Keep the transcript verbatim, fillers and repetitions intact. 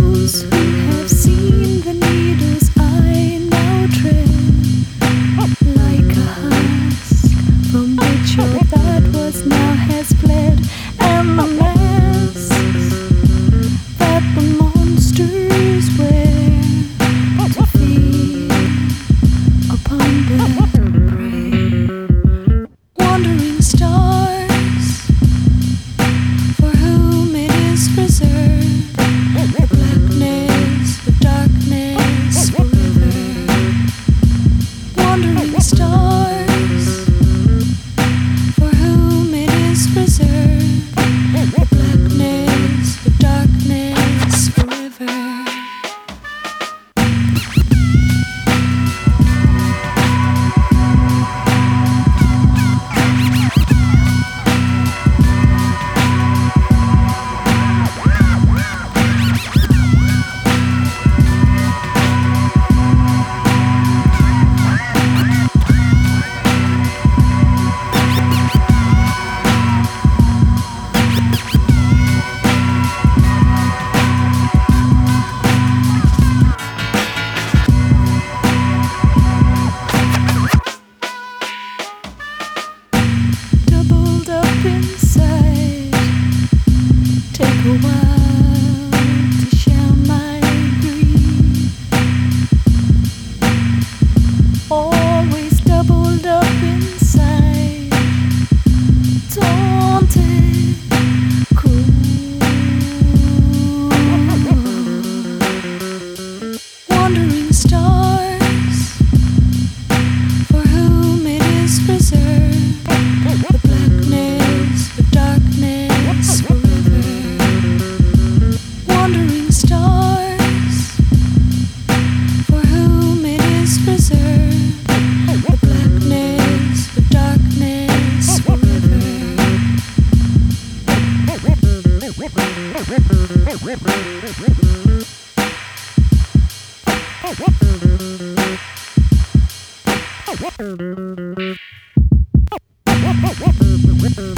those who have seen the needles I now tread, like a husk from which your that was now has fled, and the masks that the monsters wear to feed upon their prey. Wandering stars, for whom it is reserved the blackness, the darkness forever. Wandering stars, for whom it is reserved the blackness, the darkness forever. Doubled up inside, take a while to share my grief. Always doubled up inside, daunted, cruel. Wandering stars, for whom it is reserved the blackness, the darkness forever. Wandering stars, for whom it is reserved the blackness, the darkness forever. We'll be right back.